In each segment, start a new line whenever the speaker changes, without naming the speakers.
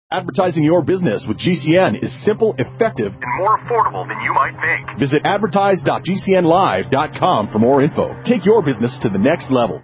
Advertising your business with GCN is simple, effective, and more affordable than you might think. Visit advertise.gcnlive.com for more info. Take your business to the next level.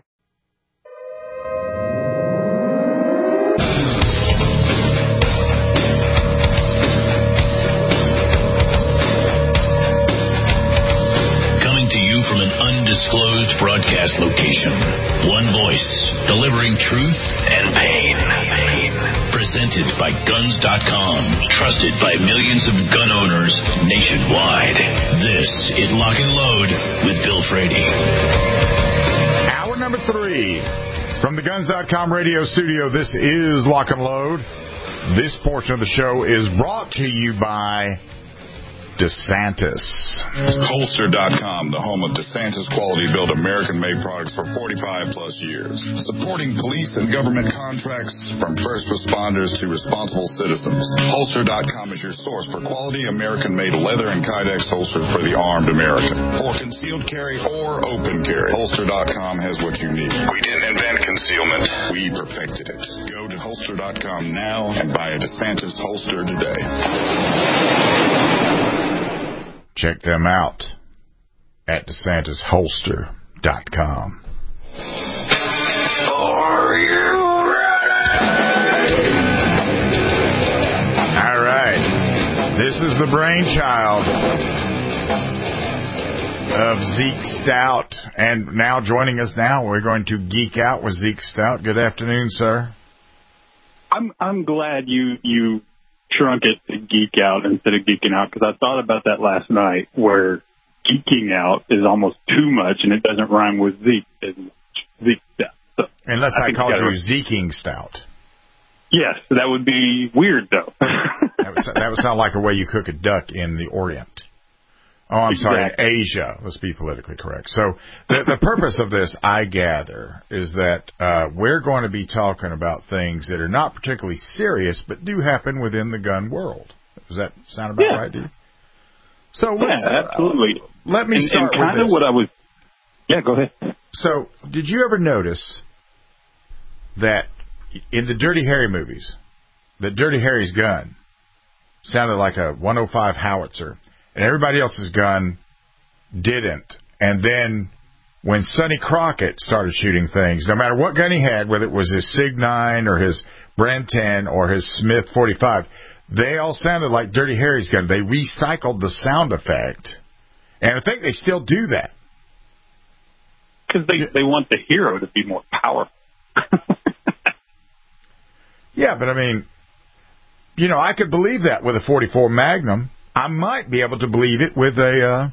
Coming to you from an undisclosed broadcast location. One voice, delivering truth and pain. Presented by Guns.com, trusted by millions of gun owners nationwide. This is Lock and Load with Bill Frady.
Hour number 3 from the Guns.com radio studio. This is Lock and Load. This portion of the show is brought to you by DeSantis.
Holster.com, the home of DeSantis quality-built American-made products for 45-plus years. Supporting police and government contracts from first responders to responsible citizens. Holster.com is your source for quality American-made leather and Kydex holsters for the armed American. For concealed carry or open carry, Holster.com has what you need. We didn't invent concealment. We perfected it. Go to Holster.com now and buy a DeSantis holster today.
Check them out at DeSantisHolster.com.
Are you ready?
All right. This is the brainchild of Zeke Stout. And now joining us now, we're going to geek out with Zeke Stout. Good afternoon, sir.
I'm glad you shrunk it to geek out instead of geeking out, because I thought about that last night, where geeking out is almost too much and it doesn't rhyme with Zeke. Zeke Stout. So
unless I called you Zeking Stout.
Yes, that would be weird, though.
that would sound like a way you cook a duck in the Orient. Oh, I'm sorry, in Asia. Let's be politically correct. So the purpose of this, I gather, is that we're going to be talking about things that are not particularly serious, but do happen within the gun world. Does that sound about right to you? So
absolutely.
Let me start with
kind of what I was. Yeah, go ahead.
So, did you ever notice that in the Dirty Harry movies, that Dirty Harry's gun sounded like a 105 howitzer? And everybody else's gun didn't. And then when Sonny Crockett started shooting things, no matter what gun he had, whether it was his Sig 9 or his Brand 10 or his Smith 45, they all sounded like Dirty Harry's gun. They recycled the sound effect. And I think they still do that.
Because they want the hero to be more powerful.
Yeah, but I mean, I could believe that with a 44 Magnum. I might be able to believe it with a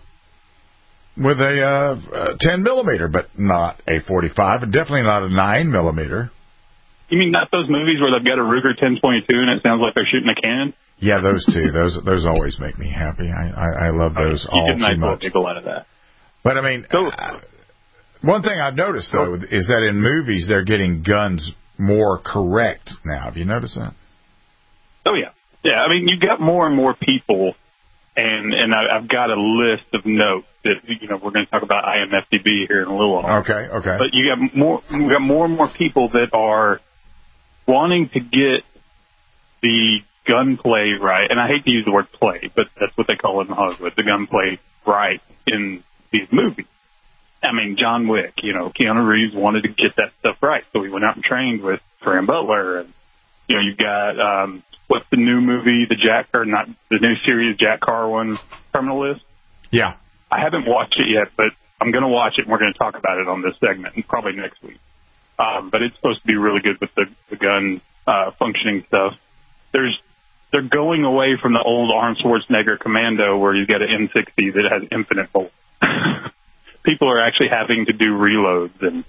10 millimeter, but not a 45, and definitely not a 9 millimeter.
You mean not those movies where they've got a Ruger 1022 and it sounds like they're shooting a cannon?
Yeah, those two. Those always make me happy. I love those all too much. You get a nice
giggle out of that.
But I mean, one thing I've noticed though is that in movies they're getting guns more correct now. Have you noticed that?
Oh yeah, yeah. I mean, you got more and more people. And I've got a list of notes that we're going to talk about IMFDB here in a little while.
Okay.
But we got more and more people that are wanting to get the gunplay right. And I hate to use the word play, but that's what they call it in Hollywood, the gunplay right in these movies. I mean, John Wick, Keanu Reeves wanted to get that stuff right, so he went out and trained with Graham Butler, and you've got what's the new movie, the new series Jack Carr one, Criminalist?
Yeah.
I haven't watched it yet, but I'm going to watch it, and we're going to talk about it on this segment, and probably next week. But it's supposed to be really good with the gun functioning stuff. They're going away from the old Arnold Schwarzenegger Commando where you get an M60 that has infinite bullets. People are actually having to do reloads and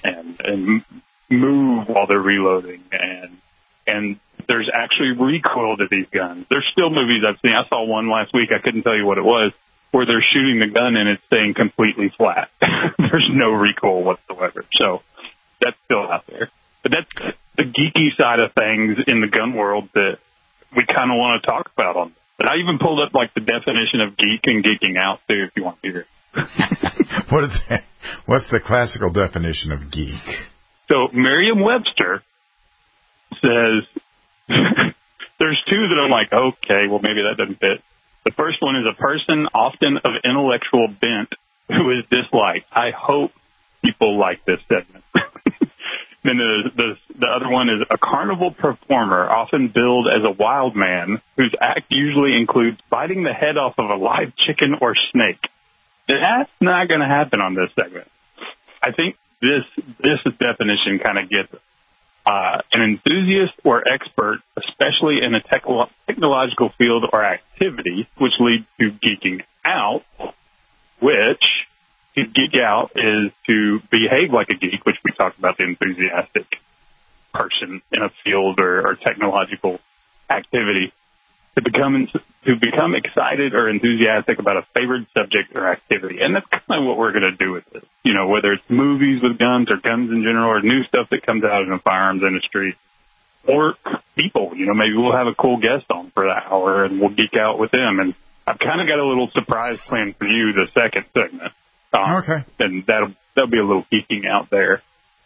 move while they're reloading, and there's actually recoil to these guns. There's still movies I've seen. I saw one last week. I couldn't tell you what it was, where they're shooting the gun and it's staying completely flat. There's no recoil whatsoever. So that's still out there. But that's the geeky side of things in the gun world that we kind of want to talk about on. But I even pulled up like the definition of geek and geeking out too, if you want to hear it.
What is that? What's the classical definition of geek?
So Merriam-Webster says there's two that I'm like, okay, well, maybe that doesn't fit. The first one is a person often of intellectual bent who is disliked. I hope people like this segment. Then the other one is a carnival performer, often billed as a wild man, whose act usually includes biting the head off of a live chicken or snake. That's not going to happen on this segment. I think this definition kind of gets an enthusiast or expert, especially in a technological field or activity, which leads to geeking out, which to geek out is to behave like a geek, which we talked about, the enthusiastic person in a field or technological activity. To become excited or enthusiastic about a favored subject or activity. And that's kind of what we're going to do with this. You know, whether it's movies with guns or guns in general or new stuff that comes out in the firearms industry or people. You know, maybe we'll have a cool guest on for that hour and we'll geek out with them. And I've kind of got a little surprise planned for you, the second segment.
Okay.
And that'll be a little geeking out there.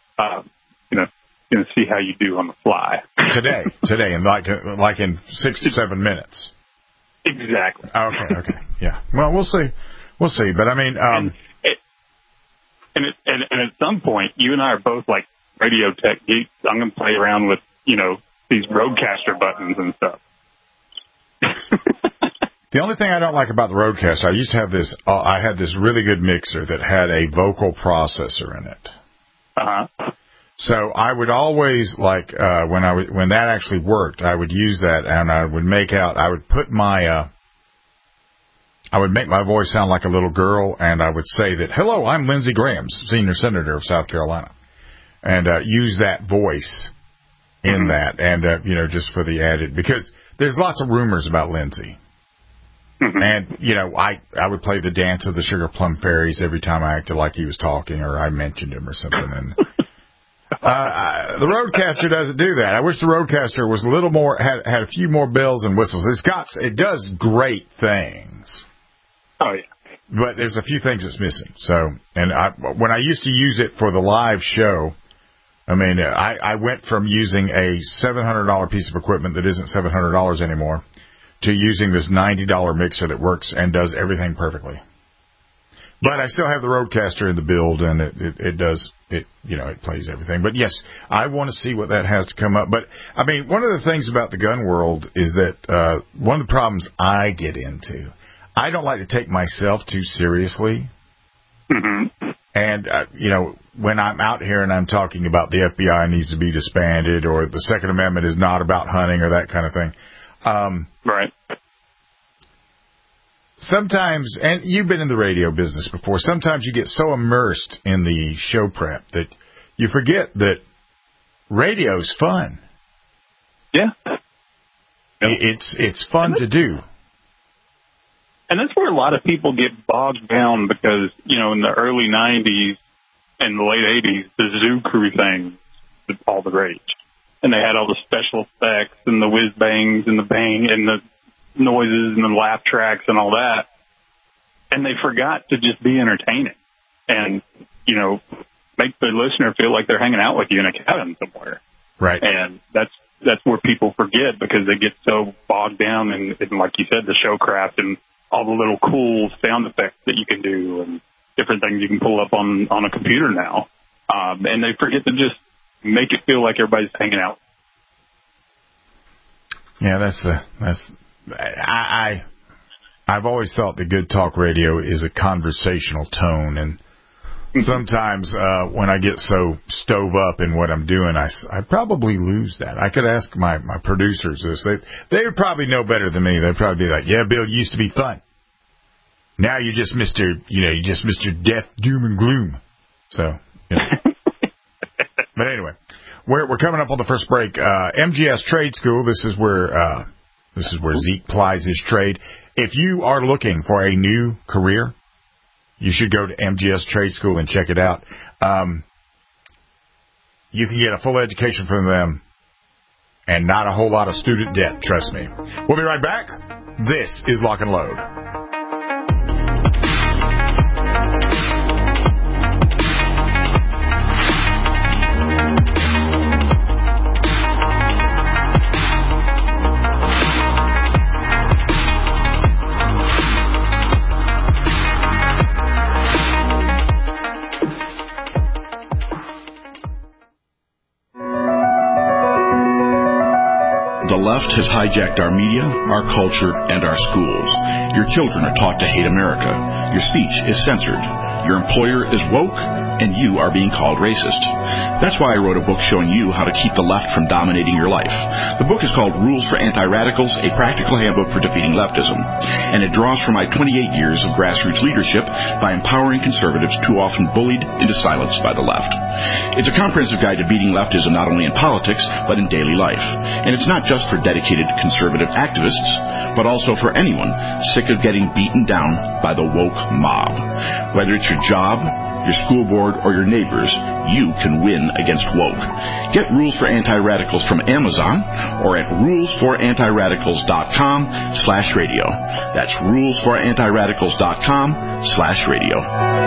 See how you do on the fly. Today, and like in 6 to 7 minutes. Exactly.
Okay, yeah. Well, we'll see. But I mean,
and at some point, you and I are both like radio tech geeks. I'm going to play around with these Rodecaster buttons and stuff.
The only thing I don't like about the Rodecaster, I used to have this. I had this really good mixer that had a vocal processor in it. So I would always when that actually worked, I would use that and I would make my voice sound like a little girl, and I would say that, hello, I'm Lindsey Graham, senior senator of South Carolina, and use that voice in that, and just for the added, because there's lots of rumors about Lindsey. And, I would play the dance of the Sugar Plum Fairies every time I acted like he was talking or I mentioned him or something. And the Rodecaster doesn't do that. I wish the Rodecaster was a little more, had a few more bells and whistles. It does great things.
Oh, yeah.
But there's a few things it's missing. So, and when I used to use it for the live show, I mean, I went from using a $700 piece of equipment that isn't $700 anymore to using this $90 mixer that works and does everything perfectly. But I still have the Rodecaster in the build, and it plays everything. But yes, I want to see what that has to come up. But I mean, one of the things about the gun world is that one of the problems I get into, I don't like to take myself too seriously.
Mm-hmm.
And when I'm out here and I'm talking about the FBI needs to be disbanded, or the Second Amendment is not about hunting, or that kind of thing.
Right. Sometimes,
and you've been in the radio business before, sometimes you get so immersed in the show prep that you forget that radio's fun.
Yeah.
It's fun to do.
And that's where a lot of people get bogged down because, in the early 90s and the late 80s, the Zoo Crew thing was all the rage. And they had all the special effects and the whiz bangs and the bang and the noises and the laugh tracks and all that. And they forgot to just be entertaining and, make the listener feel like they're hanging out with you in a cabin somewhere.
Right.
And that's where people forget because they get so bogged down in like you said, the showcraft and all the little cool sound effects that you can do and different things you can pull up on a computer now. And they forget to just make it feel like everybody's hanging out.
Yeah, I've always thought that good talk radio is a conversational tone, and sometimes when I get so stove up in what I'm doing, I probably lose that. I could ask my producers this. They would probably know better than me. They'd probably be like, yeah, Bill, you used to be fun. Now you're just Mr. Death, Doom, and Gloom. So, But anyway, we're coming up on the first break. MGS Trade School, this is where Zeke plies his trade. If you are looking for a new career, you should go to MGS Trade School and check it out. You can get a full education from them and not a whole lot of student debt, trust me. We'll be right back. This is Lock and Load.
left has hijacked our media, our culture, and our schools. Your children are taught to hate America. Your speech is censored. Your employer is woke, and you are being called racist. That's why I wrote a book showing you how to keep the left from dominating your life. The book is called Rules for Anti-Radicals, a practical handbook for defeating leftism. And it draws from my 28 years of grassroots leadership by empowering conservatives too often bullied into silence by the left. It's a comprehensive guide to beating leftism not only in politics, but in daily life. And it's not just for dedicated conservative activists, but also for anyone sick of getting beaten down by the woke mob. Whether it's your job, your school board, or your neighbors, you can win against woke. Get Rules for Anti-Radicals from Amazon or at rulesforantiradicals.com/radio. That's rulesforantiradicals.com/radio.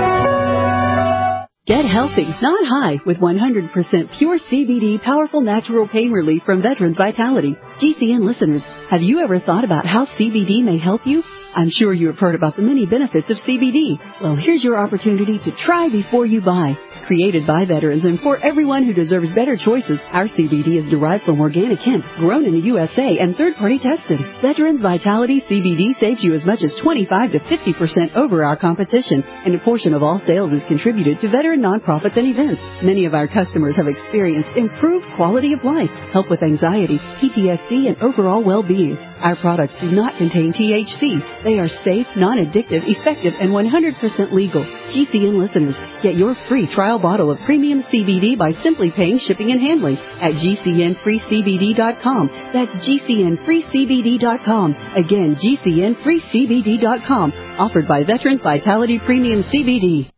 Get healthy, not high, with 100% pure CBD powerful natural pain relief from Veterans Vitality. GCN listeners, have you ever thought about how CBD may help you? I'm sure you have heard about the many benefits of CBD. Well, here's your opportunity to try before you buy. Created by veterans and for everyone who deserves better choices, our CBD is derived from organic hemp, grown in the USA and third-party tested. Veterans Vitality CBD saves you as much as 25 to 50% over our competition, and a portion of all sales is contributed to veteran nonprofits and events. Many of our customers have experienced improved quality of life, help with anxiety, PTSD, and overall well-being. Our products do not contain THC. They are safe, non-addictive, effective, and 100% legal. GCN listeners, get your free trial bottle of premium CBD by simply paying shipping and handling at GCNFreeCBD.com. That's GCNFreeCBD.com. Again, GCNFreeCBD.com. Offered by Veterans Vitality Premium CBD.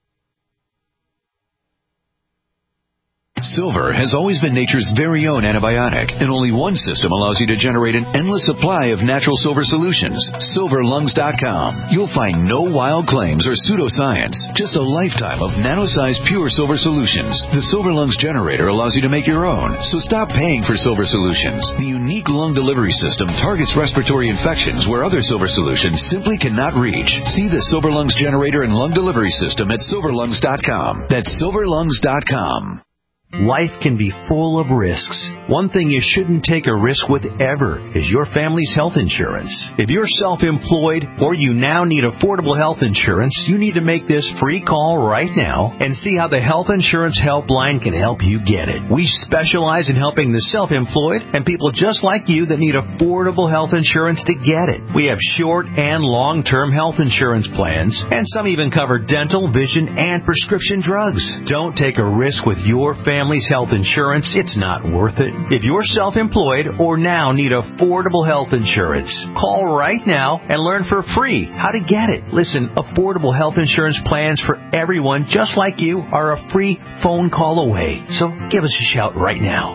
Silver has always been nature's very own antibiotic, and only one system allows you to generate an endless supply of natural silver solutions. SilverLungs.com. You'll find no wild claims or pseudoscience, just a lifetime of nano-sized pure silver solutions. The Silver Lungs generator allows you to make your own, so stop paying for silver solutions. The unique lung delivery system targets respiratory infections where other silver solutions simply cannot reach. See the Silver Lungs generator and lung delivery system at SilverLungs.com. That's SilverLungs.com.
Life can be full of risks. One thing you shouldn't take a risk with ever is your family's health insurance. If you're self-employed or you now need affordable health insurance, you need to make this free call right now and see how the Health Insurance Helpline can help you get it. We specialize in helping the self-employed and people just like you that need affordable health insurance to get it. We have short and long-term health insurance plans, and some even cover dental, vision, and prescription drugs. Don't take a risk with your family's health insurance. It's not worth it. If you're self-employed or now need affordable health insurance, call right now and learn for free how to get it. Listen, affordable health insurance plans for everyone just like you are a free phone call away. So give us a shout right now.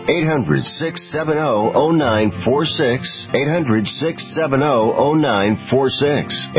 800-670-0946. 800-670-0946.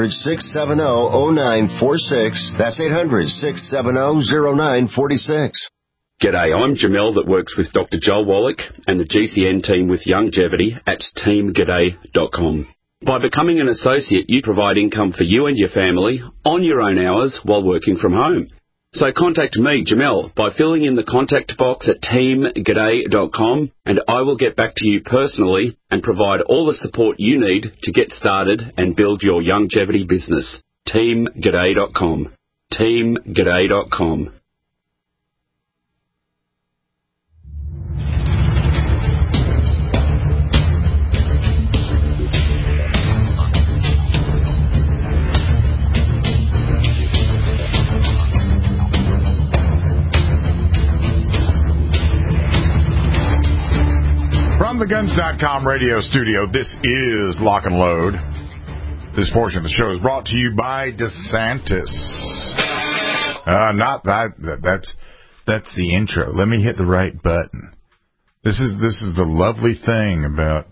800-670-0946. That's 800-670-0946.
G'day, I'm Jamel that works with Dr. Joel Wallach and the GCN team with Longevity at teamg'day.com. By becoming an associate, you provide income for you and your family on your own hours while working from home. So contact me, Jamel, by filling in the contact box at teamg'day.com, and I will get back to you personally and provide all the support you need to get started and build your longevity business. teamg'day.com. teamg'day.com.
From the Guns.com radio studio, this is Lock and Load. This portion of the show is brought to you by DeSantis. Not that. That's the intro. Let me hit the right button. This is the lovely thing about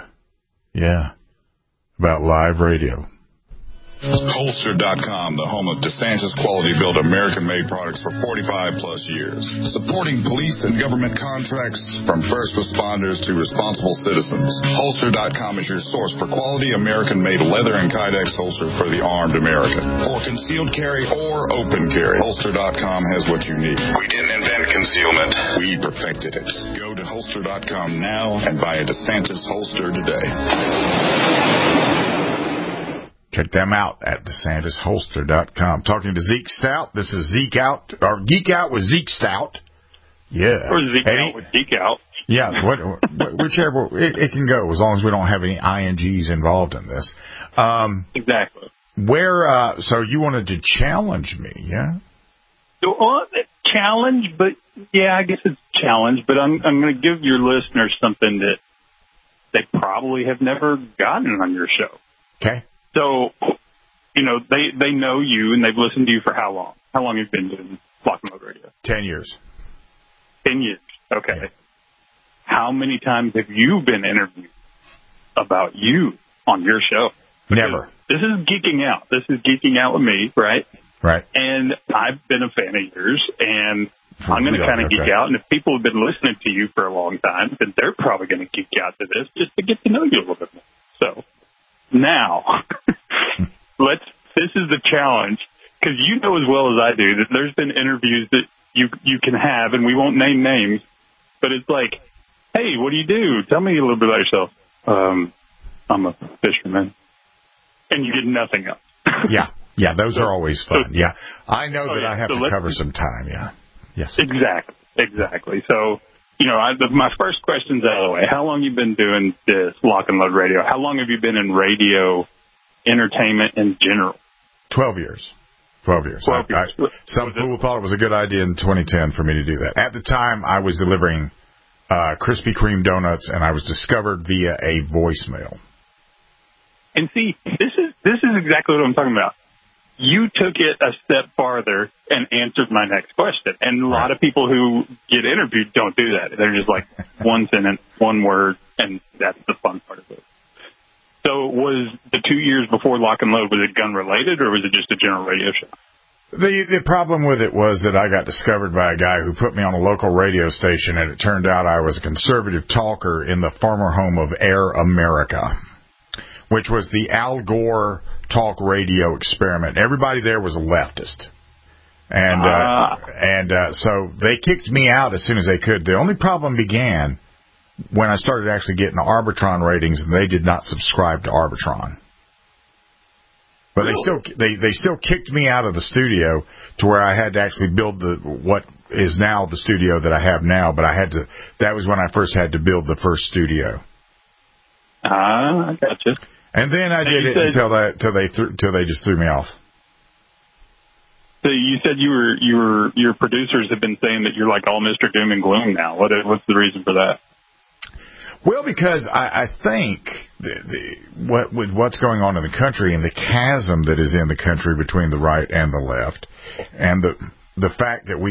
about live radio.
Holster.com, the home of DeSantis quality-built American-made products for 45-plus years. Supporting police and government contracts from first responders to responsible citizens. Holster.com is your source for quality American-made leather and Kydex holsters for the armed American. For concealed carry or open carry, Holster.com has what you need. We didn't invent concealment. We perfected it. Go to DeSantisHolster.com now and buy a DeSantis holster today.
Check them out at DeSantisHolster.com. Talking to Zeke Stout. This is Zeke Out, or Geek Out with Zeke Stout. Yeah.
Or Zeke Out with Geek Out.
Yeah, whichever. It can go, as long as we don't have any INGs involved in this.
Exactly.
So you wanted to challenge me, yeah?
Well, challenge, but yeah, I guess it's challenge, but I'm going to give your listeners something that they probably have never gotten on your show.
Okay.
So, they know you and they've listened to you for how long? How long have you been doing Lock and Load Radio?
10 years.
10 years. Okay.
Yeah.
How many times have you been interviewed about you on your show? Because
never.
This is geeking out. This is geeking out with me, right?
Right.
And I've been a fan of yours, and I'm going to kind of geek out. And if people have been listening to you for a long time, then they're probably going to geek out to this just to get to know you a little bit more. So now, this is the challenge, because you know as well as I do that there's been interviews that you can have, and we won't name names, but it's like, hey, what do you do? Tell me a little bit about yourself. I'm a fisherman. And you get nothing else.
Yeah, those are always fun. Yeah, I know that I have to cover some time, yeah. Yes.
Exactly. So, my first question's out of the way. How long have you been doing this Lock and Load Radio? How long have you been in radio entertainment in general?
12 years. 12 years. Some fool thought it was a good idea in 2010 for me to do that. At the time, I was delivering Krispy Kreme donuts, and I was discovered via a voicemail.
And see, this is exactly what I'm talking about. You took it a step farther and answered my next question. And a lot of people who get interviewed don't do that. They're just like one sentence, one word, and that's the fun part of it. So was the 2 years before Lock and Load, was it gun-related, or was it just a general radio show?
The problem with it was that I got discovered by a guy who put me on a local radio station, and it turned out I was a conservative talker in the former home of Air America, which was the Al Gore talk radio experiment. Everybody there was a leftist. And so they kicked me out as soon as they could. The only problem began when I started actually getting Arbitron ratings, and they did not subscribe to Arbitron. But they still kicked me out of the studio to where I had to actually build what is now the studio that I have now. But that was when I first had to build the first studio.
I gotcha.
And then I did it until they just threw me off.
So you said your producers have been saying that you're like all Mr. Doom and Gloom now. What's the reason for that?
Well, because I think with what's going on in the country and the chasm that is in the country between the right and the left, and the fact that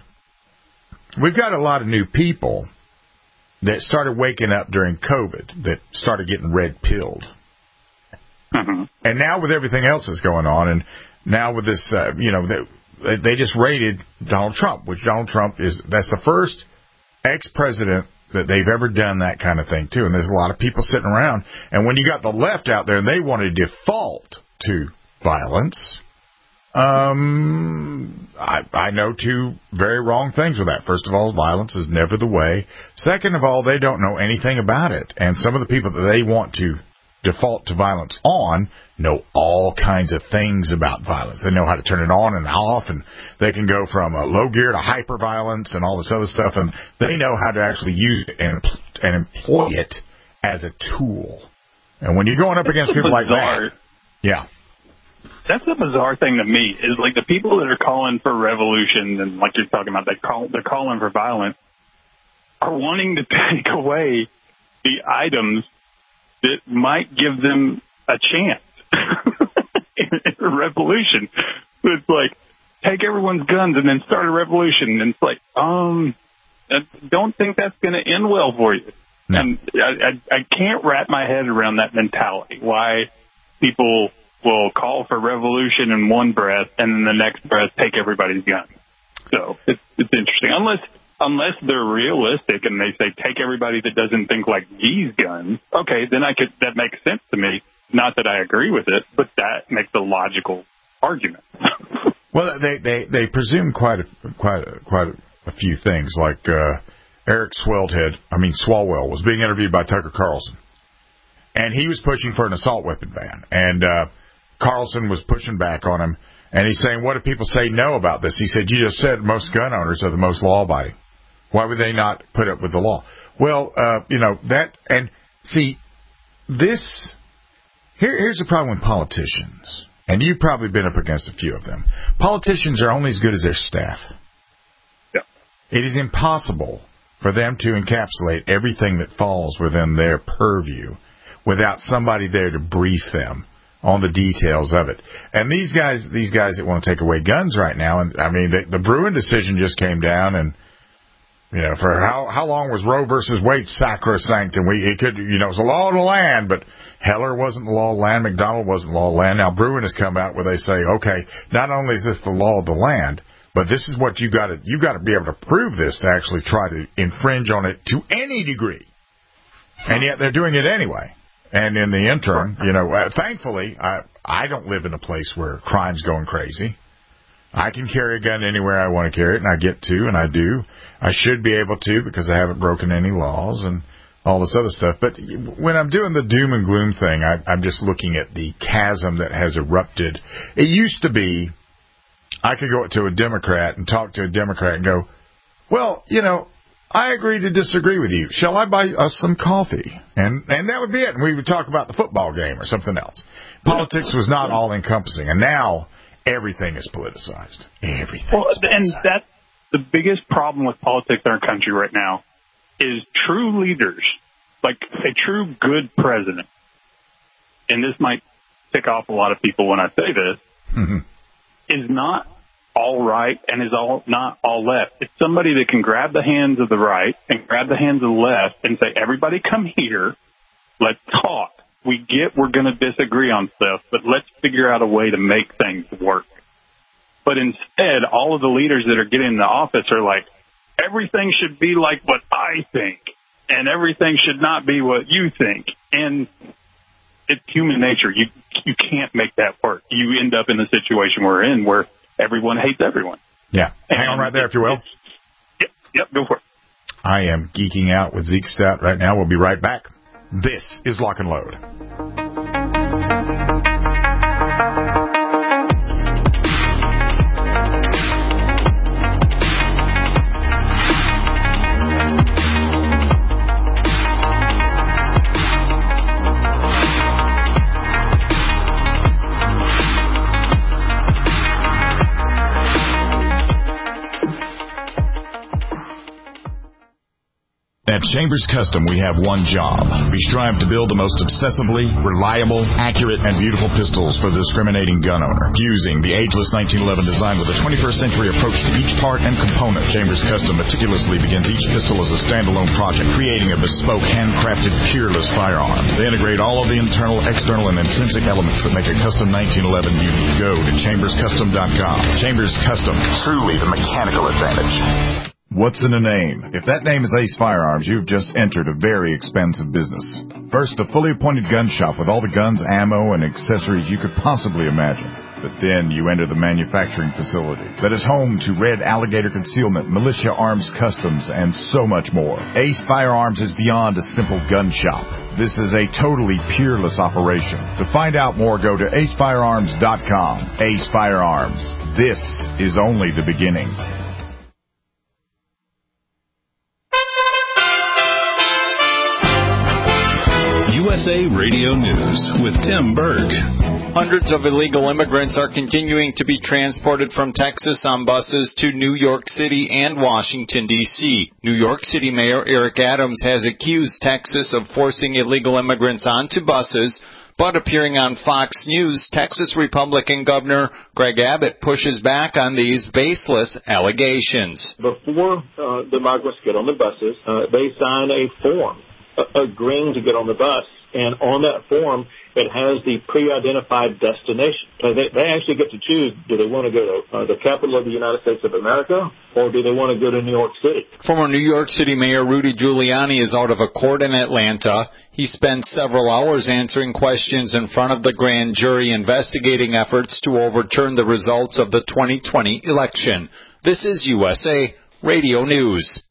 we've got a lot of new people that started waking up during COVID, that started getting red-pilled.
Mm-hmm.
And now with everything else that's going on, and now with this, they just raided Donald Trump, which Donald Trump that's the first ex-president that they've ever done that kind of thing, too. And there's a lot of people sitting around. And when you got the left out there and they want to default to violence, I know two very wrong things with that. First of all, violence is never the way. Second of all, they don't know anything about it. And some of the people that they want to default to violence on know all kinds of things about violence. They know how to turn it on and off, and they can go from low gear to hyper violence and all this other stuff, and they know how to actually use it and employ it as a tool. And when you're going up against people like that,
that's the bizarre thing to me, is like the people that are calling for revolution, and like you're talking about, they're calling for violence, are wanting to take away the items that might give them a chance in a revolution. So it's like, take everyone's guns and then start a revolution. And it's like, I don't think that's going to end well for you. No. And I can't wrap my head around that mentality, why people will call for revolution in one breath and then the next breath take everybody's guns. So it's interesting. Unless they're realistic and they say, take everybody that doesn't think like these guns, okay, then that makes sense to me. Not that I agree with it, but that makes a logical argument.
Well, they presume quite a few things, like Eric Swalwell, was being interviewed by Tucker Carlson. And he was pushing for an assault weapon ban. And Carlson was pushing back on him. And he's saying, what do people say no about this? He said, you just said most gun owners are the most law-abiding. Why would they not put up with the law? Well, here's the problem with politicians. And you've probably been up against a few of them. Politicians are only as good as their staff.
Yeah.
It is impossible for them to encapsulate everything that falls within their purview without somebody there to brief them on the details of it. And these guys that want to take away guns right now, and I mean, the Bruen decision just came down, and for how long was Roe versus Wade sacrosanct, and it was the law of the land, but Heller wasn't the law of the land, McDonald wasn't the law of the land. Now Bruen has come out where they say, okay, not only is this the law of the land, but this is what you got to be able to prove this to actually try to infringe on it to any degree, and yet they're doing it anyway. And in the interim, thankfully, I don't live in a place where crime's going crazy. I can carry a gun anywhere I want to carry it, and I get to, and I do. I should be able to because I haven't broken any laws and all this other stuff. But when I'm doing the doom and gloom thing, I'm just looking at the chasm that has erupted. It used to be I could go to a Democrat and talk to a Democrat and go, well, I agree to disagree with you. Shall I buy us some coffee? And that would be it. And we would talk about the football game or something else. Politics was not all-encompassing. And now everything is politicized. Everything. Well,
and that's the biggest problem with politics in our country right now is true leaders, like a true good president. And this might tick off a lot of people when I say this, is not all right and is not all left. It's somebody that can grab the hands of the right and grab the hands of the left and say, everybody come here, let's talk. We get we're going to disagree on stuff, but let's figure out a way to make things work. But instead, all of the leaders that are getting in the office are like, everything should be like what I think, and everything should not be what you think. And it's human nature. You can't make that work. You end up in the situation we're in where everyone hates everyone.
Yeah. Hang on right there, if you will.
Yep, go for it.
I am geeking out with Zeke Stout right now. We'll be right back. This is Lock and Load.
At Chambers Custom, we have one job. We strive to build the most obsessively, reliable, accurate, and beautiful pistols for the discriminating gun owner. Fusing the ageless 1911 design with a 21st century approach to each part and component, Chambers Custom meticulously begins each pistol as a standalone project, creating a bespoke, handcrafted, peerless firearm. They integrate all of the internal, external, and intrinsic elements that make a custom 1911 unique. Go to chamberscustom.com. Chambers Custom, truly the mechanical advantage.
What's in a name? If that name is Ace Firearms, you've just entered a very expensive business. First, a fully appointed gun shop with all the guns, ammo, and accessories you could possibly imagine. But then you enter the manufacturing facility that is home to Red Alligator Concealment, Militia Arms Customs, and so much more. Ace Firearms is beyond a simple gun shop. This is a totally peerless operation. To find out more, go to acefirearms.com. Ace Firearms. This is only the beginning.
USA Radio News with Tim Berg.
Hundreds of illegal immigrants are continuing to be transported from Texas on buses to New York City and Washington, D.C. New York City Mayor Eric Adams has accused Texas of forcing illegal immigrants onto buses, but appearing on Fox News, Texas Republican Governor Greg Abbott pushes back on these baseless allegations.
Before the migrants get on the buses, they sign a form agreeing to get on the bus, and on that form, it has the pre-identified destination. So they actually get to choose, do they want to go to the capital of the United States of America, or do they want to go to New York City?
Former New York City Mayor Rudy Giuliani is out of a court in Atlanta. He spent several hours answering questions in front of the grand jury investigating efforts to overturn the results of the 2020 election. This is USA Radio News.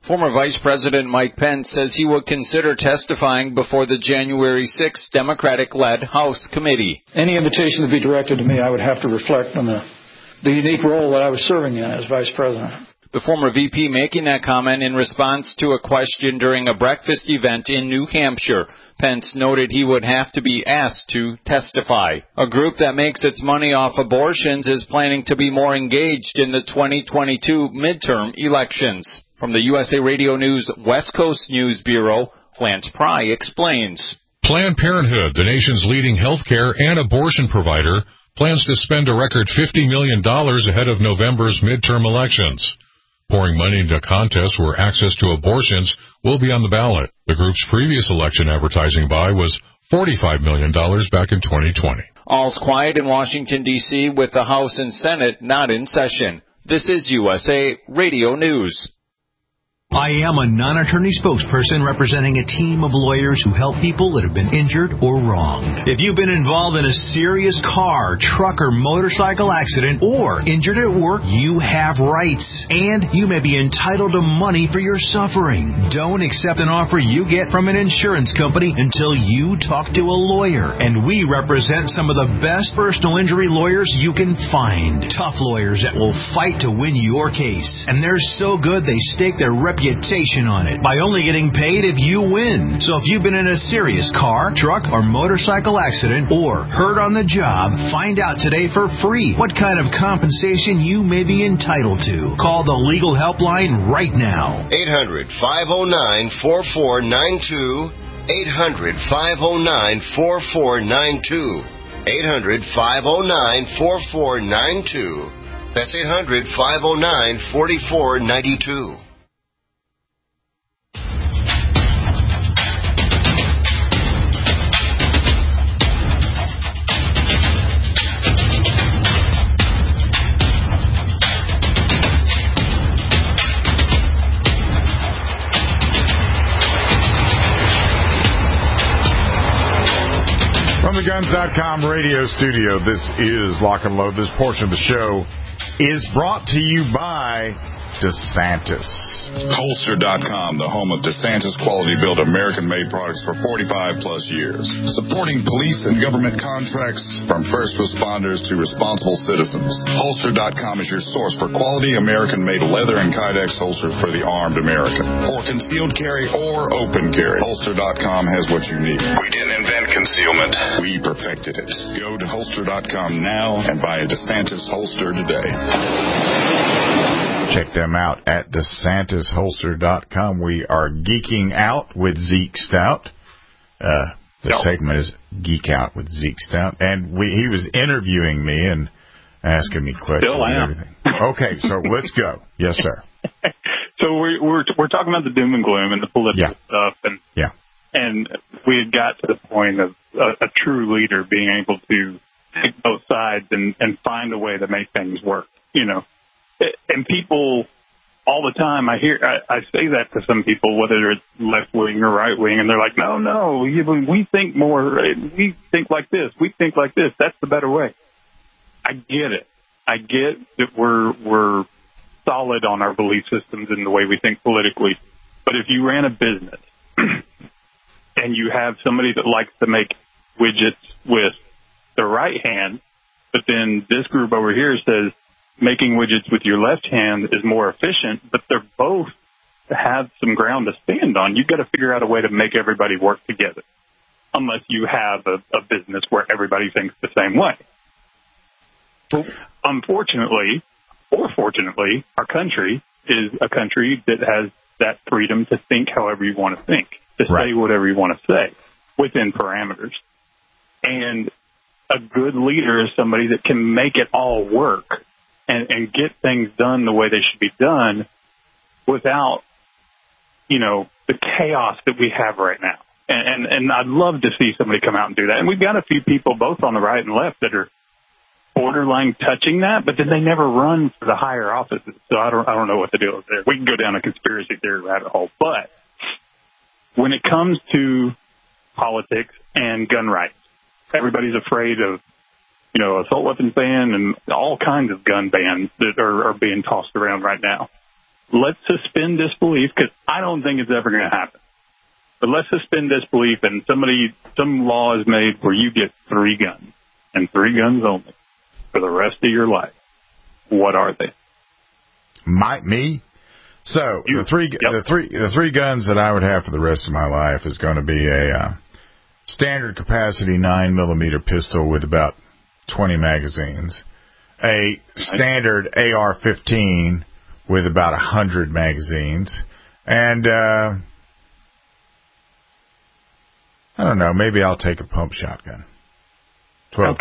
Former Vice President Mike Pence says he would consider testifying before the January 6th Democratic-led House committee.
Any invitation to be directed to me, I would have to reflect on the unique role that I was serving in as Vice President.
The former VP making that comment in response to a question during a breakfast event in New Hampshire. Pence noted he would have to be asked to testify. A group that makes its money off abortions is planning to be more engaged in the 2022 midterm elections. From the USA Radio News West Coast News Bureau, Lance Pry explains.
Planned Parenthood, the nation's leading healthcare and abortion provider, plans to spend a record $50 million ahead of November's midterm elections, pouring money into contests where access to abortions will be on the ballot. The group's previous election advertising buy was $45 million back in 2020.
All's quiet in Washington, D.C., with the House and Senate not in session. This is USA Radio News.
I am a non-attorney spokesperson representing a team of lawyers who help people that have been injured or wronged. If you've been involved in a serious car, truck, or motorcycle accident or injured at work, you have rights, and you may be entitled to money for your suffering. Don't accept an offer you get from an insurance company until you talk to a lawyer, and we represent some of the best personal injury lawyers you can find. Tough lawyers that will fight to win your case, and they're so good they stake their reputation on it by only getting paid if you win. So if you've been in a serious car, truck, or motorcycle accident or hurt on the job, find out today for free what kind of compensation you may be entitled to. Call the legal helpline right now.
800-509-4492. 800-509-4492. 800-509-4492. That's 800-509-4492.
From the Guns.com radio studio, this is Lock and Load. This portion of the show is brought to you by DeSantis.
Holster.com, the home of DeSantis quality-built American-made products for 45-plus years. Supporting police and government contracts from first responders to responsible citizens. Holster.com is your source for quality American-made leather and Kydex holsters for the armed American. For concealed carry or open carry, Holster.com has what you need. We didn't invent concealment. We perfected it. Go to Holster.com now and buy a DeSantis holster today.
Check them out at DeSantisHolster.com. We are geeking out with Zeke Stout. The segment is Geek Out with Zeke Stout. And he was interviewing me and asking me questions and everything. Okay, so let's go. Yes, sir.
So we're talking about the doom and gloom and the political stuff. And we had got to the point of a true leader being able to take both sides and find a way to make things work, you know. And people all the time, I say that to some people, whether it's left wing or right wing, and they're like, no, we think more, we think like this, that's the better way. I get it. I get that we're solid on our belief systems and the way we think politically. But if you ran a business and you have somebody that likes to make widgets with the right hand, but then this group over here says, making widgets with your left hand is more efficient, but they're both have some ground to stand on. You've got to figure out a way to make everybody work together, unless you have a business where everybody thinks the same way. Well, unfortunately, or fortunately, our country is a country that has that freedom to think however you want to think, to say whatever you want to say within parameters. And a good leader is somebody that can make it all work and get things done the way they should be done without, you know, the chaos that we have right now. And I'd love to see somebody come out and do that. And we've got a few people both on the right and left that are borderline touching that, but then they never run for the higher offices. So I don't know what the deal is there. We can go down a conspiracy theory rabbit hole. But when it comes to politics and gun rights, everybody's afraid of, you know, assault weapons ban and all kinds of gun bans that are being tossed around right now. let's suspend disbelief, because I don't think it's ever going to happen. But let's suspend disbelief, and some law is made where you get 3 guns, and 3 guns only, for the rest of your life. What are they?
Me? So the three guns that I would have for the rest of my life is going to be a standard capacity 9mm pistol with about 20 magazines, a standard AR-15 with about 100 magazines, and I don't know, maybe I'll take a pump shotgun, 12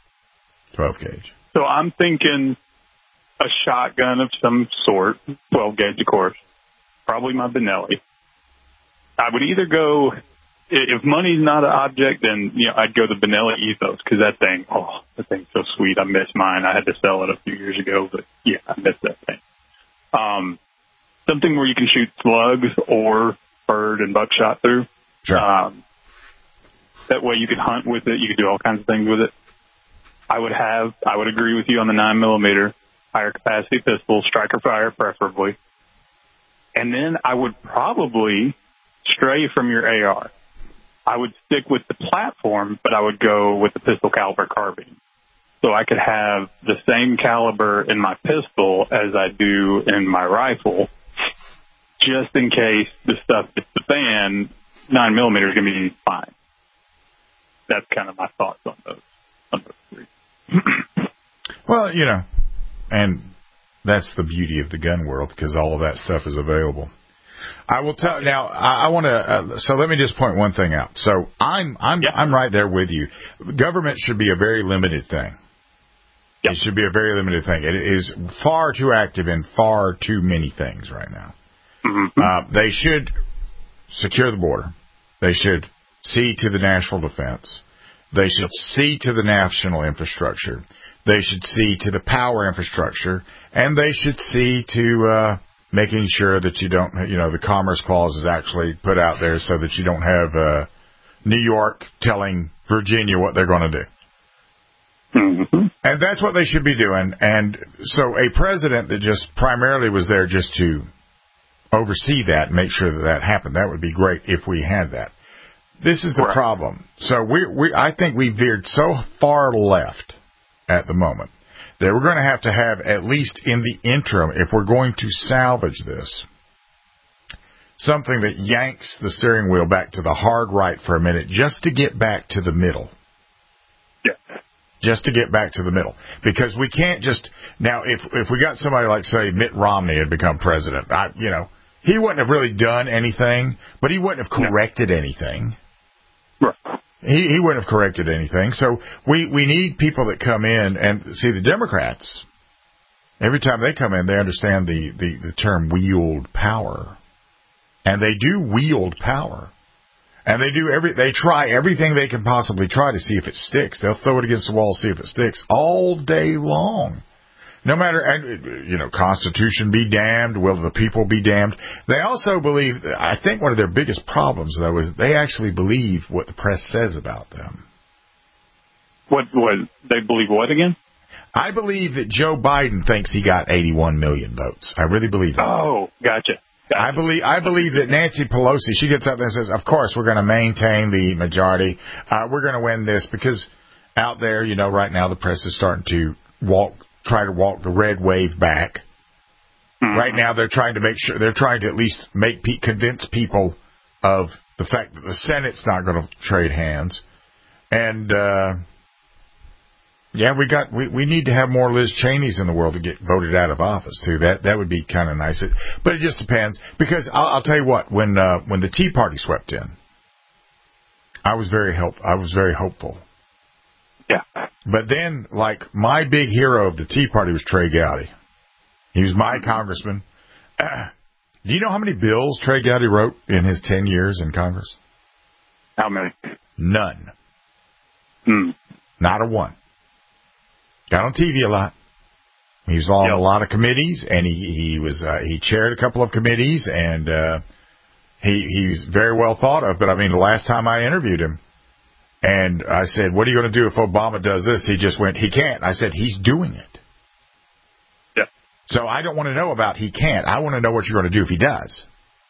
gauge. So
I'm thinking a shotgun of some sort, 12 gauge, of course, probably my Benelli. I would either go, if money's not an object, then I'd go the Benelli Ethos, because that thing's so sweet. I miss mine. I had to sell it a few years ago, but yeah, I miss that thing. Something where you can shoot slugs or bird and buckshot through.
Sure.
That way you could hunt with it. You could do all kinds of things with it. I would agree with you on the 9mm. Higher capacity pistol, striker fire preferably. And then I would probably stray from your AR. I would stick with the platform, but I would go with the pistol caliber carbine. So I could have the same caliber in my pistol as I do in my rifle, just in case the stuff hits the fan. 9mm is going to be fine. That's kind of my thoughts on those 3.
Well, and that's the beauty of the gun world, because all of that stuff is available. I will tell now. I want to. So let me just point one thing out. So I'm right there with you. Government should be a very limited thing. Yep. It should be a very limited thing. It is far too active in far too many things right now. Mm-hmm. They should secure the border. They should see to the national defense. They should see to the national infrastructure. They should see to the power infrastructure, and they should see to making sure that you don't, the Commerce Clause is actually put out there so that you don't have New York telling Virginia what they're going to do. Mm-hmm. And that's what they should be doing. And so a president that just primarily was there just to oversee that and make sure that that happened, that would be great if we had that. This is the problem. So I think we veered so far left at the moment that we're going to have, at least in the interim, if we're going to salvage this, something that yanks the steering wheel back to the hard right for a minute, just to get back to the middle. Yeah. Just to get back to the middle. Because we can't just, now if we got somebody like, say, Mitt Romney had become president, he wouldn't have really done anything, but he wouldn't have corrected anything. Right. He wouldn't have corrected anything. So we need people that come in and see the Democrats. Every time they come in, they understand the term wield power. And they do wield power. And they try everything they can possibly try to see if it sticks. They'll throw it against the wall, see if it sticks all day long. No matter, Constitution be damned, will the people be damned. They also believe, I think one of their biggest problems, though, is they actually believe what the press says about them.
What they believe what again?
I believe that Joe Biden thinks he got 81 million votes. I really believe that.
Oh, gotcha.
I believe that Nancy Pelosi, she gets up there and says, of course, we're going to maintain the majority. We're going to win this, because out there, right now the press is starting to try to walk the red wave back. Mm-hmm. Right now they're trying to at least convince people of the fact that the Senate's not going to trade hands. And, we need to have more Liz Cheneys in the world to get voted out of office too. That would be kind of nice. But it just depends, because I'll tell you what, when the Tea Party swept in, I was very hopeful. Yeah. But then, my big hero of the Tea Party was Trey Gowdy. He was my congressman. Do you know how many bills Trey Gowdy wrote in his 10 years in Congress?
How many?
None. Not a one. Got on TV a lot. He was on a lot of committees, and he chaired a couple of committees, and he's very well thought of. But the last time I interviewed him, and I said, what are you going to do if Obama does this? He just went, he can't. I said, he's doing it. Yeah. So I don't want to know about he can't. I want to know what you're going to do if he does.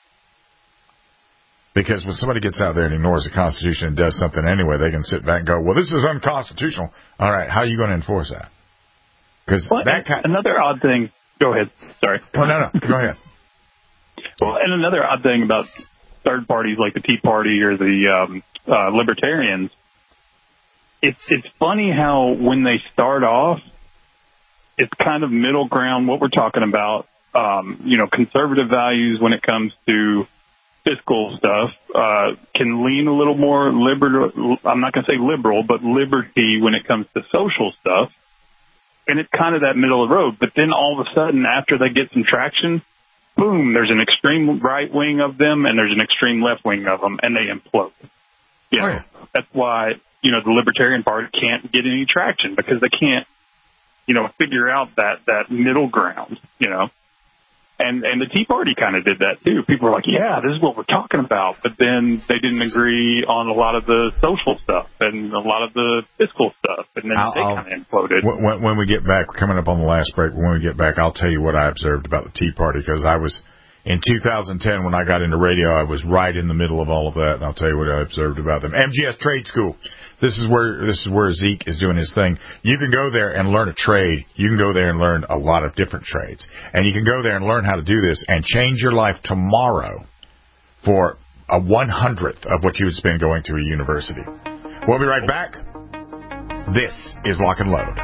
Because when somebody gets out there and ignores the Constitution and does something anyway, they can sit back and go, well, this is unconstitutional. All right, how are you going to enforce that? Because
another odd thing. Go ahead. Sorry.
Oh, no. Go ahead.
Well, and another odd thing about third parties like the Tea Party or the Libertarians, it's funny how when they start off, it's kind of middle ground, what we're talking about, conservative values when it comes to fiscal stuff, can lean a little more liberal. I'm not going to say liberal, but liberty when it comes to social stuff. And it's kind of that middle of the road. But then all of a sudden, after they get some traction, boom, there's an extreme right wing of them and there's an extreme left wing of them, and they implode. That's why, the Libertarian Party can't get any traction because they can't, figure out that middle ground, And the Tea Party kind of did that, too. People were like, yeah, this is what we're talking about. But then they didn't agree on a lot of the social stuff and a lot of the fiscal stuff. And then they kind of imploded.
When we get back, we're coming up on the last break. When we get back, I'll tell you what I observed about the Tea Party, because I was, in 2010, when I got into radio, I was right in the middle of all of that. And I'll tell you what I observed about them. MGS Trade School. This is where Zeke is doing his thing. You can go there and learn a trade. You can go there and learn a lot of different trades. And you can go there and learn how to do this and change your life tomorrow for a 100th of what you would spend going to a university. We'll be right back. This is Lock and Load.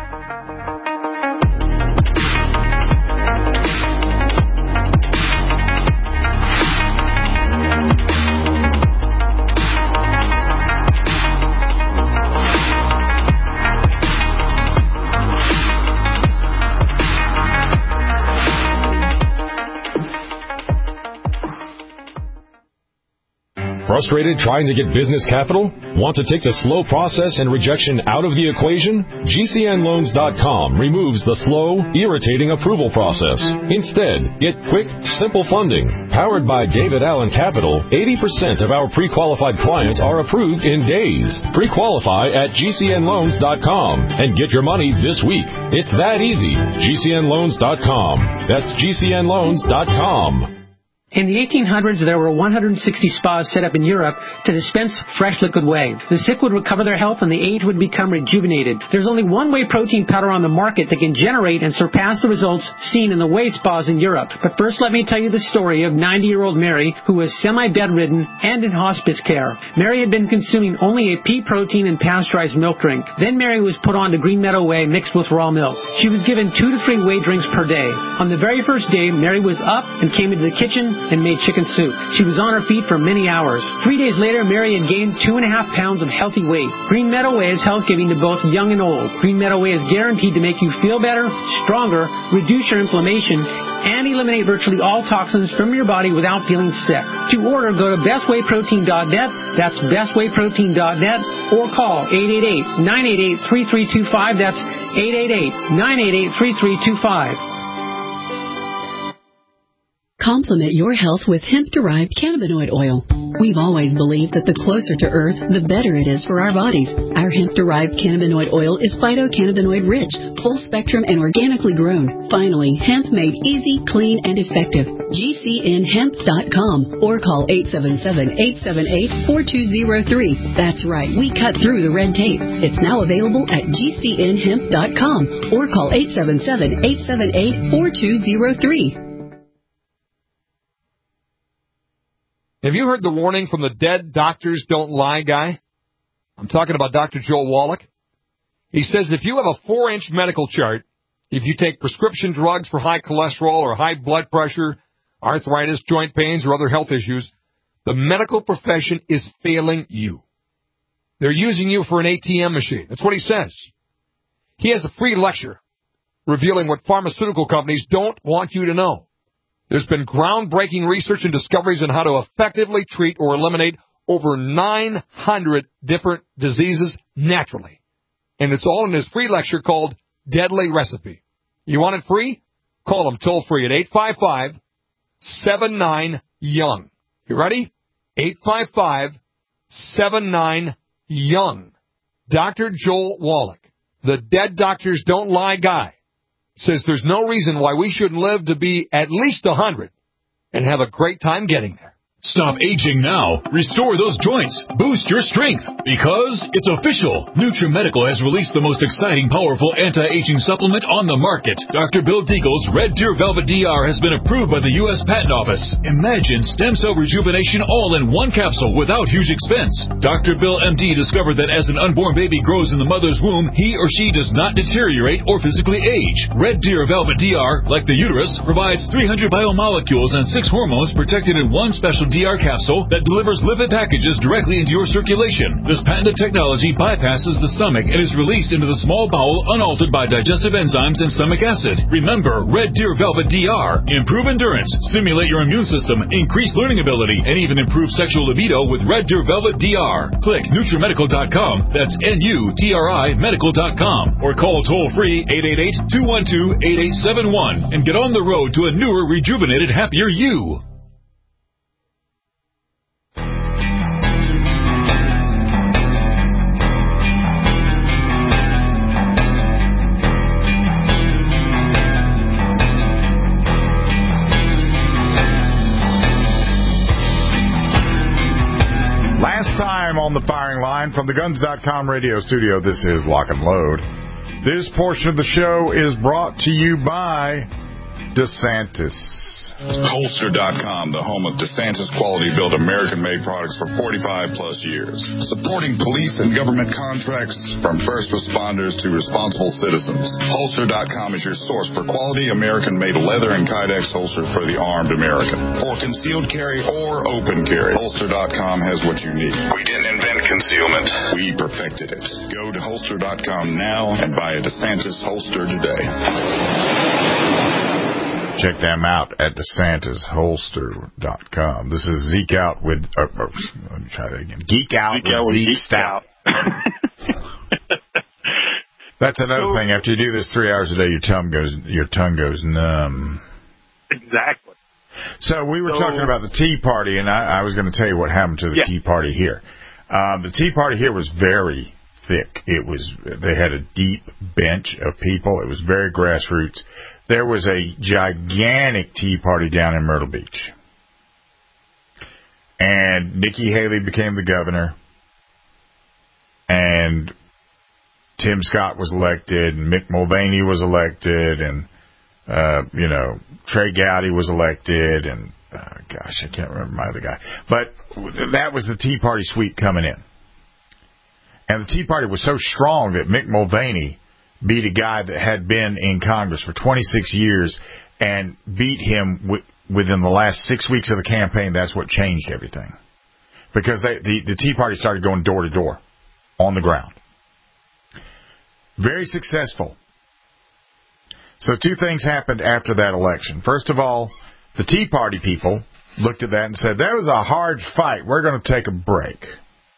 Frustrated trying to get business capital? Want to take the slow process and rejection out of the equation? GCNloans.com removes the slow, irritating approval process. Instead, get quick, simple funding. Powered by David Allen Capital, 80% of our pre-qualified clients are approved in days. Pre-qualify at GCNloans.com and get your money this week. It's that easy. GCNloans.com. That's GCNloans.com.
In the 1800s, there were 160 spas set up in Europe to dispense fresh liquid whey. The sick would recover their health and the aged would become rejuvenated. There's only one whey protein powder on the market that can generate and surpass the results seen in the whey spas in Europe. But first, let me tell you the story of 90-year-old Mary, who was semi-bedridden and in hospice care. Mary had been consuming only a pea protein and pasteurized milk drink. Then Mary was put on to Green Meadow Whey mixed with raw milk. She was given 2 to 3 whey drinks per day. On the very first day, Mary was up and came into the kitchen and made chicken soup. She was on her feet for many hours. 3 days later, Mary had gained 2.5 pounds of healthy weight. Green Meadow Whey is health-giving to both young and old. Green Meadow Whey is guaranteed to make you feel better, stronger, reduce your inflammation, and eliminate virtually all toxins from your body without feeling sick. To order, go to bestwayprotein.net. That's bestwayprotein.net, or call 888-988-3325. That's 888-988-3325.
Complement your health with hemp-derived cannabinoid oil. We've always believed that the closer to Earth, the better it is for our bodies. Our hemp-derived cannabinoid oil is phytocannabinoid-rich, full-spectrum, and organically grown. Finally, hemp made easy, clean, and effective. GCNhemp.com or call 877-878-4203. That's right, we cut through the red tape. It's now available at GCNhemp.com or call 877-878-4203.
Have you heard the warning from the Dead Doctors Don't Lie guy? I'm talking about Dr. Joel Wallach. He says if you have a 4-inch medical chart, if you take prescription drugs for high cholesterol or high blood pressure, arthritis, joint pains, or other health issues, the medical profession is failing you. They're using you for an ATM machine. That's what he says. He has a free lecture revealing what pharmaceutical companies don't want you to know. There's been groundbreaking research and discoveries on how to effectively treat or eliminate over 900 different diseases naturally. And it's all in this free lecture called Deadly Recipe. You want it free? Call them toll-free at 855-79-YOUNG. You ready? 855-79-YOUNG. Dr. Joel Wallach, the Dead Doctors Don't Lie guy. says there's no reason why we shouldn't live to be at least 100 and have a great time getting there.
Stop aging now. Restore those joints. Boost your strength. Because it's official. NutriMedical has released the most exciting, powerful anti-aging supplement on the market. Dr. Bill Deagle's Red Deer Velvet DR has been approved by the U.S. Patent Office. Imagine stem cell rejuvenation all in one capsule without huge expense. Dr. Bill MD discovered that as an unborn baby grows in the mother's womb, he or she does not deteriorate or physically age. Red Deer Velvet DR, like the uterus, provides 300 biomolecules and 6 hormones protected in one special DR capsule that delivers lipid packages directly into your circulation. This patented technology bypasses the stomach and is released into the small bowel unaltered by digestive enzymes and stomach acid. Remember, Red Deer Velvet DR. Improve endurance, stimulate your immune system, increase learning ability, and even improve sexual libido with Red Deer Velvet DR. Click NutriMedical.com, that's NUTRI Medical.com, or call toll-free 888-212-8871 and get on the road to a newer, rejuvenated, happier you.
Last time on the firing line from the Guns.com radio studio, this is Lock and Load. This portion of the show is brought to you by DeSantis.
Holster.com, the home of DeSantis quality-built American-made products for 45-plus years. Supporting police and government contracts from first responders to responsible citizens. Holster.com is your source for quality American-made leather and Kydex holsters for the armed American. For concealed carry or open carry, Holster.com has what you need. We didn't invent concealment. We perfected it. Go to Holster.com now and buy a DeSantis holster today.
Check them out at DeSantisHolster.com. This is Zeke Out with... let me try that again. Geek Out with Zeke Stout. That's another thing. After you do this 3 hours a day, your tongue goes numb.
Exactly.
So we were talking about the Tea Party, and I was going to tell you what happened to the Tea Party here. The Tea Party here was very thick. They had a deep bench of people. It was very grassroots. There was a gigantic Tea Party down in Myrtle Beach. And Nikki Haley became the governor. And Tim Scott was elected. And Mick Mulvaney was elected. And, Trey Gowdy was elected. And, I can't remember my other guy. But that was the Tea Party sweep coming in. And the Tea Party was so strong that Mick Mulvaney beat a guy that had been in Congress for 26 years and beat him within the last 6 weeks of the campaign. That's what changed everything. Because the Tea Party started going door to door on the ground. Very successful. So 2 things happened after that election. First of all, the Tea Party people looked at that and said, that was a hard fight. We're going to take a break.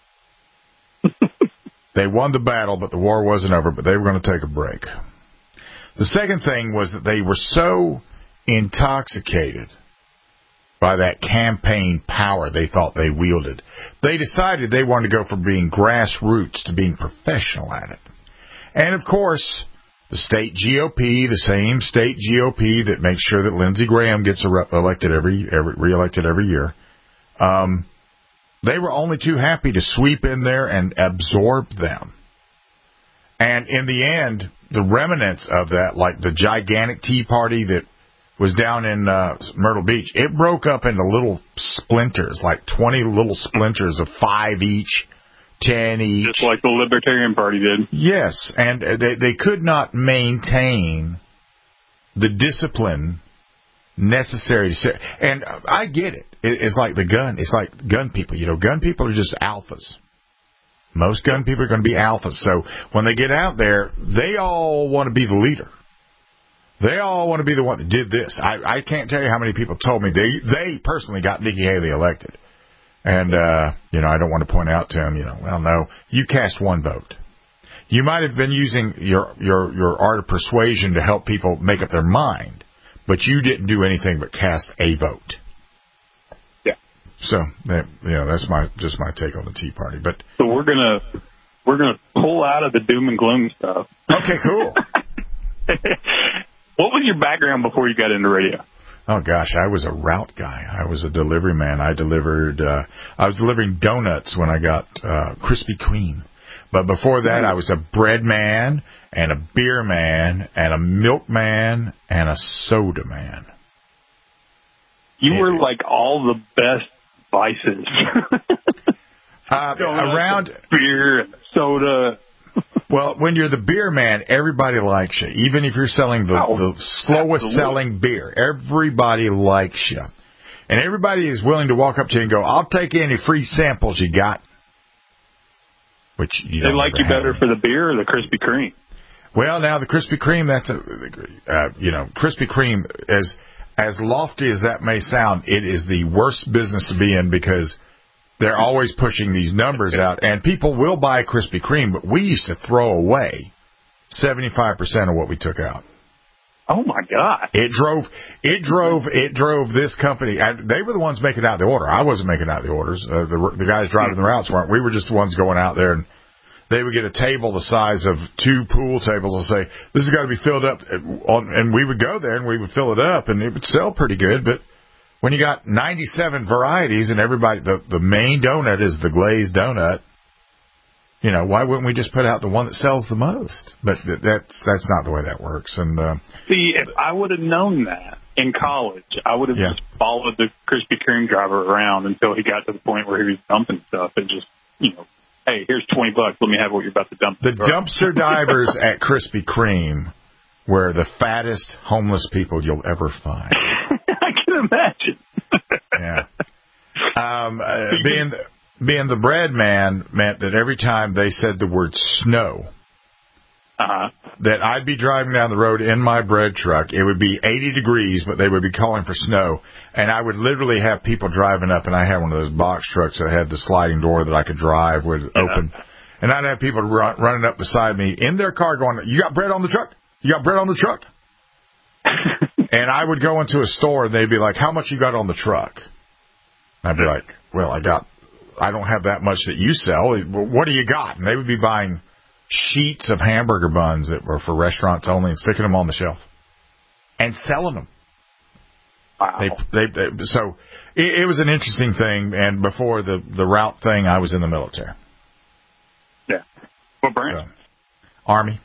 They won the battle, but the war wasn't over, but they were going to take a break. The second thing was that they were so intoxicated by that campaign power they thought they wielded. They decided they wanted to go from being grassroots to being professional at it. And, of course, the state GOP, the same state GOP that makes sure that Lindsey Graham gets reelected every year, they were only too happy to sweep in there and absorb them. And in the end, the remnants of that, like the gigantic Tea Party that was down in Myrtle Beach, it broke up into little splinters, like 20 little splinters of 5 each, 10 each.
Just like the Libertarian Party did.
Yes, and they could not maintain the discipline necessary to say, and I get it. It's like it's like gun people. Gun people are just alphas. Most gun people are going to be alphas. So when they get out there, they all want to be the leader. They all want to be the one that did this. I can't tell you how many people told me they personally got Nikki Haley elected. And, I don't want to point out to them, well, no, you cast one vote. You might have been using your art of persuasion to help people make up their mind, but you didn't do anything but cast a vote.
Yeah.
So that's just my take on the Tea Party. But
so we're gonna pull out of the doom and gloom stuff.
Okay, cool.
was your background before you got into radio?
Oh gosh, I was a route guy. I was a delivery man. I was delivering donuts when I got Krispy Kreme. But before that, I was a bread man and a beer man and a milk man and a soda man.
You were like all the best vices.
Around
beer and soda.
Well, when you're the beer man, everybody likes you. Even if you're selling the slowest selling beer, everybody likes you. And everybody is willing to walk up to you and go, I'll take any free samples you got. Which you
they like you better for the beer or the Krispy Kreme?
Well, now the Krispy Kreme, that's Krispy Kreme, as lofty as that may sound, it is the worst business to be in because they're always pushing these numbers out, and people will buy Krispy Kreme, but we used to throw away 75% of what we took out.
Oh my God!
It drove this company. They were the ones making out the order. I wasn't making out the orders. The guys driving the routes weren't. We were just the ones going out there, and they would get a table the size of 2 pool tables and say, "This has got to be filled up," and we would go there and we would fill it up, and it would sell pretty good, but. When you got 97 varieties and everybody, the main donut is the glazed donut, why wouldn't we just put out the one that sells the most? But that's not the way that works. And
see, if I would have known that in college, I would have just followed the Krispy Kreme driver around until he got to the point where he was dumping stuff and just, hey, here's $20. Let me have what you're about to dump.
The dumpster divers at Krispy Kreme were the fattest homeless people you'll ever find.
Imagine.
Being the bread man meant that every time they said the word snow, that I'd be driving down the road in my bread truck. It would be 80 degrees, but they would be calling for snow, and I would literally have people driving up, and I had one of those box trucks that had the sliding door that I could drive with open, and I'd have people running up beside me in their car going, "You got bread on the truck? You got bread on the truck?" And I would go into a store, and they'd be like, "How much you got on the truck?" I'd be like, "Well, I don't have that much that you sell. What do you got?" And they would be buying sheets of hamburger buns that were for restaurants only and sticking them on the shelf and selling them. Wow. So it was an interesting thing. And before the route thing, I was in the military.
Yeah. What branch?
Army.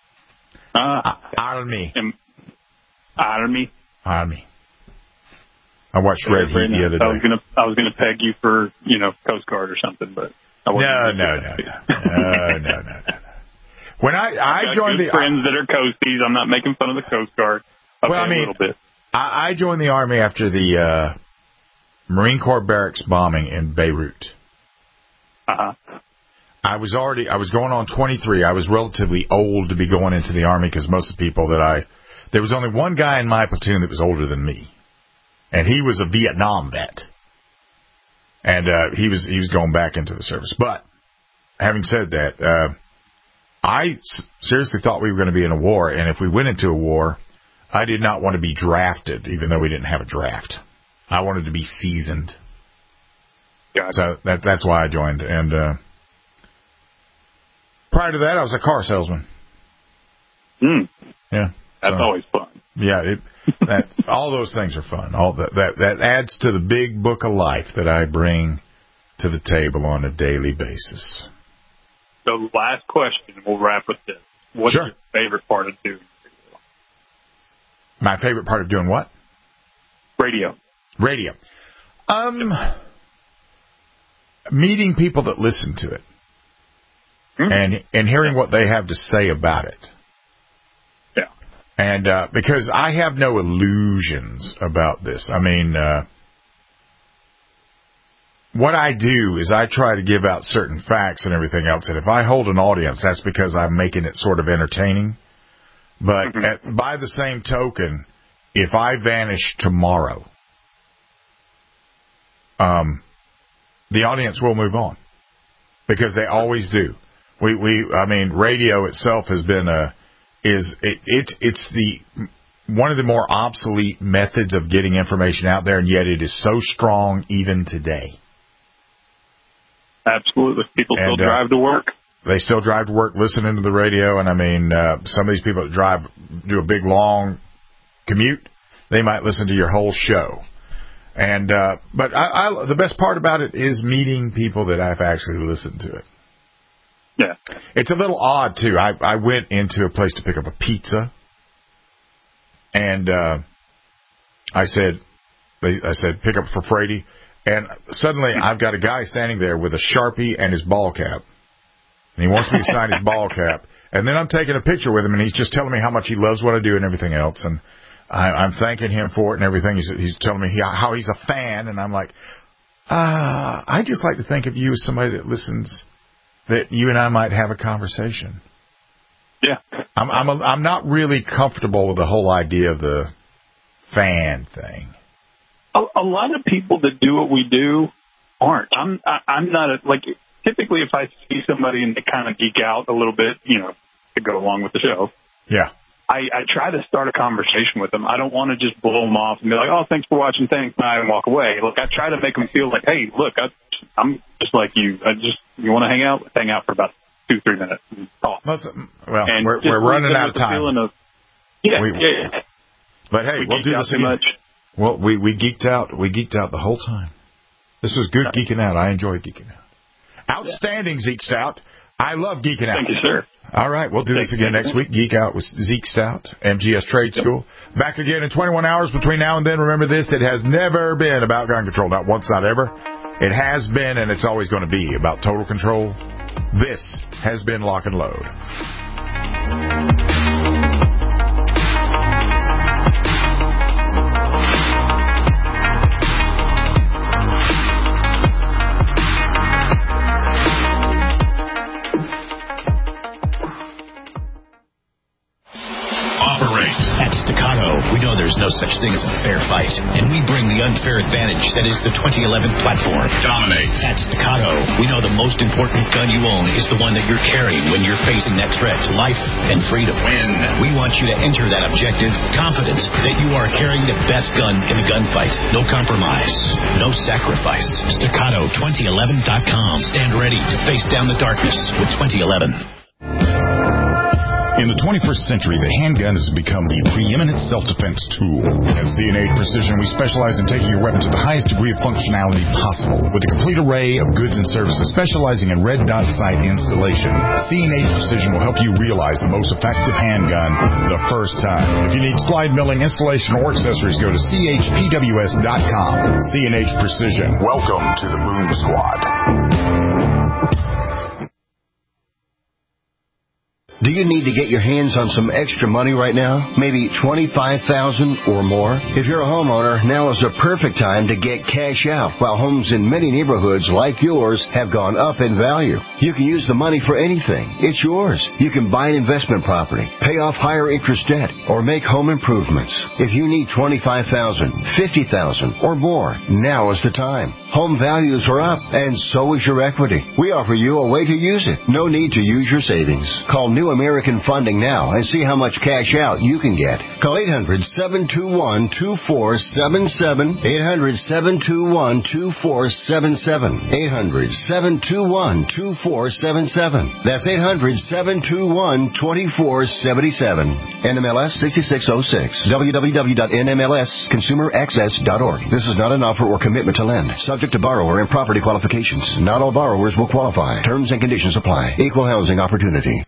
Army.
I watched Red Heat the other day.
I was gonna peg you for Coast Guard or something, but I wasn't.
No. When I joined the
friends that are coasties, I'm not making fun of the Coast Guard. Okay, well, I mean, a little bit.
I joined the Army after the Marine Corps barracks bombing in Beirut. I was going on 23. I was relatively old to be going into the Army because most of the people there was only one guy in my platoon that was older than me, and he was a Vietnam vet, and he was going back into the service. But having said that, I seriously thought we were going to be in a war, and if we went into a war, I did not want to be drafted, even though we didn't have a draft. I wanted to be seasoned. Gotcha. So that's why I joined. And prior to that, I was a car salesman. Yeah.
That's always fun.
Yeah, all those things are fun. All that adds to the big book of life that I bring to the table on a daily basis.
So, last question. We'll wrap with this. What's your favorite part of doing radio?
My favorite part of doing what?
Radio.
Meeting people that listen to it and hearing what they have to say about it. And because I have no illusions about this. I mean, what I do is I try to give out certain facts and everything else. And if I hold an audience, that's because I'm making it sort of entertaining. But by the same token, if I vanish tomorrow, the audience will move on because they always do. I mean, radio itself has been it's one of the more obsolete methods of getting information out there, and yet it is so strong even today.
Absolutely. People still drive to work.
They still drive to work listening to the radio, and I mean, some of these people that do a big long commute, they might listen to your whole show. And but the best part about it is meeting people that have actually listened to it.
Yeah.
It's a little odd, too. I went into a place to pick up a pizza, and I said, pick up for Frady, and suddenly I've got a guy standing there with a Sharpie and his ball cap, and he wants me to sign his ball cap, and then I'm taking a picture with him, and he's just telling me how much he loves what I do and everything else, and I'm thanking him for it and everything. He's telling me how he's a fan, and I'm like, I just like to think of you as somebody that listens, that you and I might have a conversation.
Yeah.
I'm not really comfortable with the whole idea of the fan thing.
A lot of people that do what we do aren't. I'm not typically if I see somebody and they kind of geek out a little bit, to go along with the show.
Yeah.
I try to start a conversation with them. I don't want to just blow them off and be like, oh, thanks for watching, thanks, bye, and walk away. Look, I try to make them feel like, hey, look, I'm just like you. You want to hang out for about 2-3 minutes and talk.
Well, and we're running out of time.
Yeah.
But hey, we'll do this again. Well, we geeked out. We geeked out the whole time. This was good geeking out. I enjoy geeking out. Outstanding, Zeke Stout. I love geeking out.
Thank you, sir.
All right, we'll do this again next week. Geek Out with Zeke Stout, MGS Trade School. Back again in 21 hours between now and then. Remember this, it has never been about gun control. Not once, not ever. It has been, and it's always going to be about total control. This has been Lock and Load.
At Staccato, we know there's no such thing as a fair fight, and we bring the unfair advantage that is the 2011 platform. Dominate. At Staccato, we know the most important gun you own is the one that you're carrying when you're facing that threat to life and freedom. Win. We want you to enter that objective confident that you are carrying the best gun in the gunfight. No compromise. No sacrifice. Staccato2011.com. Stand ready to face down the darkness with 2011.
In the 21st century, the handgun has become the preeminent self-defense tool. At C&H Precision, we specialize in taking your weapon to the highest degree of functionality possible with a complete array of goods and services specializing in red dot sight installation. C&H Precision will help you realize the most effective handgun the first time. If you need slide milling, installation, or accessories, go to chpws.com. C&H Precision. Welcome to the Boom Squad.
Do you need to get your hands on some extra money right now? Maybe $25,000 or more? If you're a homeowner, now is the perfect time to get cash out. While homes in many neighborhoods like yours have gone up in value, you can use the money for anything. It's yours. You can buy an investment property, pay off higher interest debt, or make home improvements. If you need $25,000, $50,000, or more, now is the time. Home values are up, and so is your equity. We offer you a way to use it. No need to use your savings. Call New American Funding now and see how much cash out you can get. Call 800-721-2477. 800-721-2477. 800-721-2477. That's 800-721-2477. NMLS 6606. www.nmlsconsumeraccess.org. This is not an offer or commitment to lend. Subject to borrower and property qualifications. Not all borrowers will qualify. Terms and conditions apply. Equal housing opportunity.